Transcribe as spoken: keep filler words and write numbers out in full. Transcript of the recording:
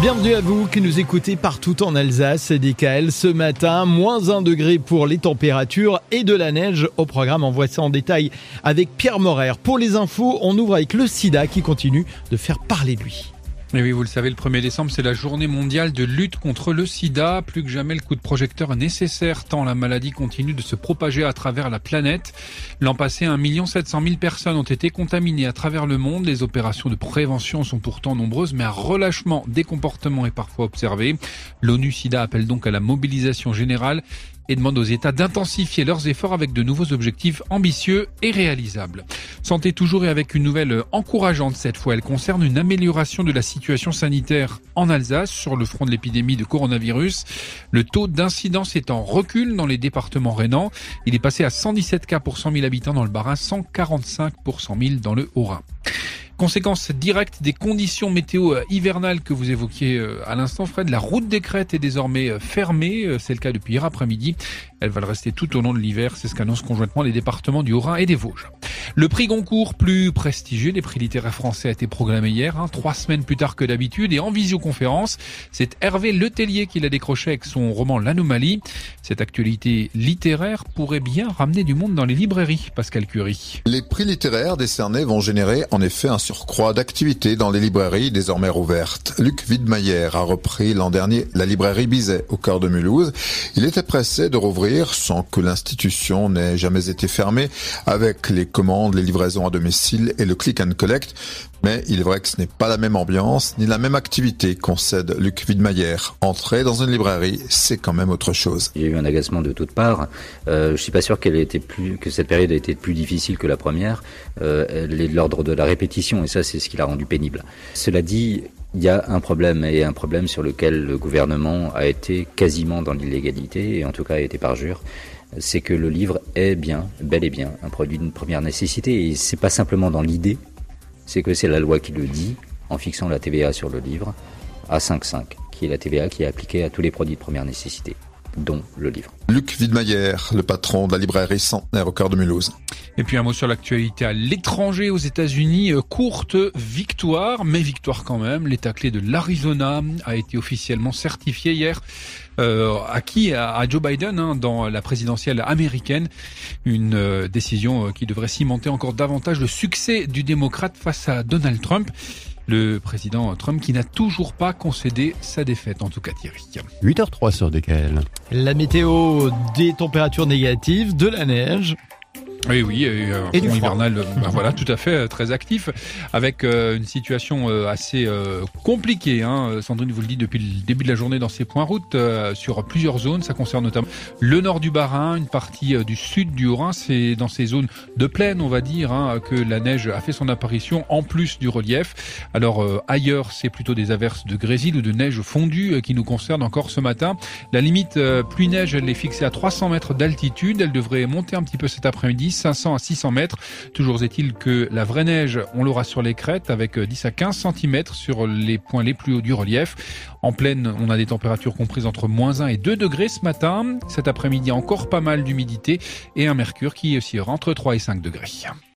Bienvenue à vous qui nous écoutez partout en Alsace et D K L ce matin. Moins un degré pour les températures et de la neige au programme. On voit ça en détail avec Pierre Morer. Pour les infos, on ouvre avec le sida qui continue de faire parler de lui. Et oui, vous le savez, le premier décembre, c'est la journée mondiale de lutte contre le sida. Plus que jamais, le coup de projecteur est nécessaire tant la maladie continue de se propager à travers la planète. L'an passé, un million sept cent mille personnes ont été contaminées à travers le monde. Les opérations de prévention sont pourtant nombreuses, mais un relâchement des comportements est parfois observé. L'ONU SIDA appelle donc à la mobilisation générale et demande aux États d'intensifier leurs efforts avec de nouveaux objectifs ambitieux et réalisables. Santé toujours et avec une nouvelle encourageante cette fois. Elle concerne une amélioration de la situation sanitaire en Alsace sur le front de l'épidémie de coronavirus. Le taux d'incidence est en recul dans les départements rhénans. Il est passé à cent dix-sept cas pour cent mille habitants dans le Bas-Rhin, cent quarante-cinq pour cent mille dans le Haut-Rhin. Conséquence directe des conditions météo hivernales que vous évoquiez à l'instant, Fred, la route des Crêtes est désormais fermée. C'est le cas depuis hier après-midi. Elle va le rester tout au long de l'hiver. C'est ce qu'annoncent conjointement les départements du Haut-Rhin et des Vosges. Le prix Goncourt, plus prestigieux des prix littéraires français, a été programmé hier, hein, trois semaines plus tard que d'habitude. Et en visioconférence, c'est Hervé Letellier qui l'a décroché avec son roman L'Anomalie. Cette actualité littéraire pourrait bien ramener du monde dans les librairies, Pascal Curie. Les prix littéraires décernés vont générer en effet un surcroît d'activité dans les librairies désormais rouvertes. Luc Widmayer a repris l'an dernier la librairie Bizet au cœur de Mulhouse. Il était pressé de rouvrir sans que l'institution n'ait jamais été fermée avec les commandes, les livraisons à domicile et le click and collect. Mais il est vrai que ce n'est pas la même ambiance ni la même activité, concède Luc Widmayer. Entrer dans une librairie, c'est quand même autre chose. Il y a eu un agacement de toutes parts. Euh, je suis pas sûr qu'elle ait été plus, que cette période a été plus difficile que la première. Euh, elle est de l'ordre de la répétition et ça, c'est ce qui l'a rendu pénible. Cela dit, il y a un problème et un problème sur lequel le gouvernement a été quasiment dans l'illégalité et en tout cas a été parjure. C'est que le livre est bien, bel et bien, un produit d'une première nécessité et c'est pas simplement dans l'idée. C'est que c'est la loi qui le dit, en fixant la T V A sur le livre, à cinq virgule cinq, qui est la T V A qui est appliquée à tous les produits de première nécessité, dont le livre. Luc Widmayer, le patron de la librairie Centenaire au cœur de Mulhouse. Et puis un mot sur l'actualité à l'étranger, aux États-Unis, courte victoire, mais victoire quand même. L'État clé de l'Arizona a été officiellement certifié hier. Euh, à qui à, à Joe Biden hein, dans la présidentielle américaine. Une euh, décision euh, qui devrait cimenter encore davantage le succès du démocrate face à Donald Trump. Le président Trump qui n'a toujours pas concédé sa défaite, en tout cas Thierry. huit heures zéro trois sur D K L. La météo, des températures négatives, de la neige. Oui, oui, et, euh, et du hivernal, ben voilà, tout à fait, très actif, avec euh, une situation euh, assez euh, compliquée. Hein. Sandrine vous le dit depuis le début de la journée dans ses points routes euh, sur plusieurs zones. Ça concerne notamment le nord du Bas-Rhin, une partie euh, du sud du Haut-Rhin. C'est dans ces zones de plaine, on va dire, hein, que la neige a fait son apparition en plus du relief. Alors euh, ailleurs, c'est plutôt des averses de grésil ou de neige fondue euh, qui nous concernent encore ce matin. La limite euh, pluie-neige, elle est fixée à trois cents mètres d'altitude. Elle devrait monter un petit peu cet après-midi. cinq cents à six cents mètres. Toujours est-il que la vraie neige, on l'aura sur les crêtes avec dix à quinze centimètres sur les points les plus hauts du relief. En plaine, on a des températures comprises entre moins un et deux degrés ce matin. Cet après-midi, encore pas mal d'humidité et un mercure qui oscillera entre trois et cinq degrés.